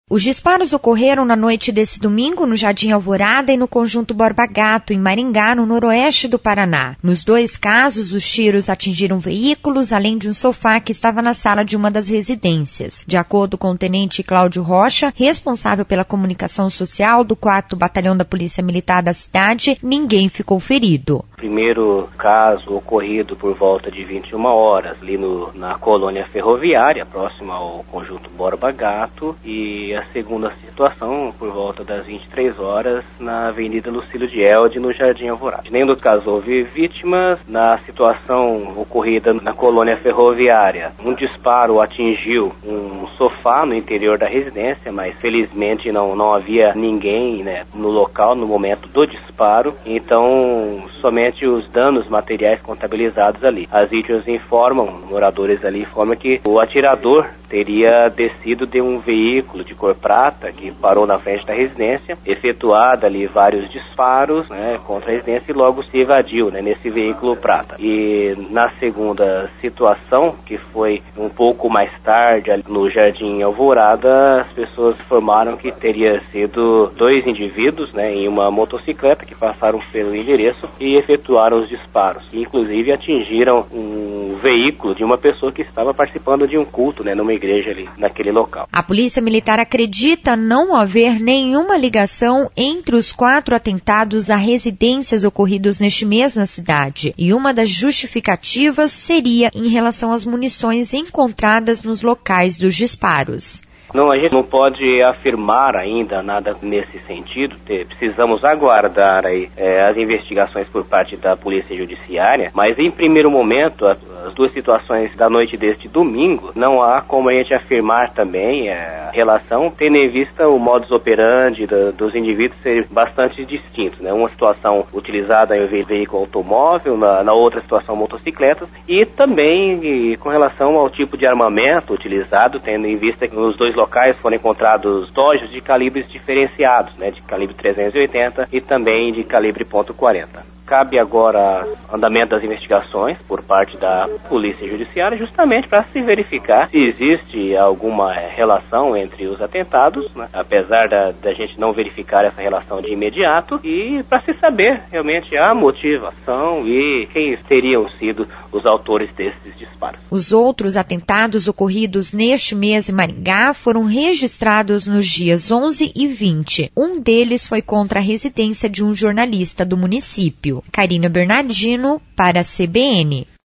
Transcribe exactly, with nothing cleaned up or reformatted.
Os disparos ocorreram na noite desse domingo no Jardim Alvorada e no Conjunto Borba Gato, em Maringá, no noroeste do Paraná. Nos dois casos, os tiros atingiram veículos, além de um sofá que estava na sala de uma das residências. De acordo com o tenente Cláudio Rocha, responsável pela comunicação social do quarto Batalhão da Polícia Militar da cidade, ninguém ficou ferido. Primeiro caso ocorrido por volta de vinte e uma horas, ali no, na colônia ferroviária, próxima ao Conjunto Borba Gato, e a segunda situação por volta das vinte e três horas na Avenida Lucílio de Elde, no Jardim Alvorada. Nem dos casos houve vítimas. Na situação ocorrida na colônia ferroviária, um disparo atingiu um sofá no interior da residência, mas felizmente não, não havia ninguém, né, no local no momento do disparo, então somente os danos materiais contabilizados ali. As vítimas informam, moradores ali informam que o atirador teria descido de um veículo de cor prata que parou na frente da residência, efetuado ali vários disparos, né, contra a residência e logo se evadiu, né, nesse veículo prata. E na segunda situação, que foi um pouco mais tarde ali no Jardim Alvorada, as pessoas informaram que teria sido dois indivíduos, né, em uma motocicleta que passaram pelo endereço e efetuaram os disparos. E, inclusive atingiram um veículo de uma pessoa que estava participando de um culto, né, numa igreja ali naquele local. A Polícia Militar acredita não haver nenhuma ligação entre os quatro atentados a residências ocorridos neste mês na cidade. E uma das justificativas seria em relação às munições encontradas nos locais dos disparos. Não, a gente não pode afirmar ainda nada nesse sentido. Precisamos aguardar aí é, as investigações por parte da Polícia Judiciária, mas em primeiro momento, as, as duas situações da noite deste domingo, não há como a gente afirmar também é, a relação, tendo em vista o modus operandi da, dos indivíduos ser bastante distintos, né? Uma situação utilizada em ve- veículo automóvel, na, na outra situação motocicletas, e também e, com relação ao tipo de armamento utilizado, tendo em vista que nos dois locais foram encontrados tojos de calibres diferenciados, né, de calibre trezentos e oitenta e também de calibre ponto quarenta. Cabe agora andamento das investigações por parte da Polícia Judiciária, justamente para se verificar se existe alguma relação entre os atentados, né, apesar da, da gente não verificar essa relação de imediato, e para se saber realmente a motivação e quem teriam sido os autores desses disparos. Os outros atentados ocorridos neste mês em Maringá foram registrados nos dias onze e vinte. Um deles foi contra a residência de um jornalista do município. Karina Bernardino, para a C B N.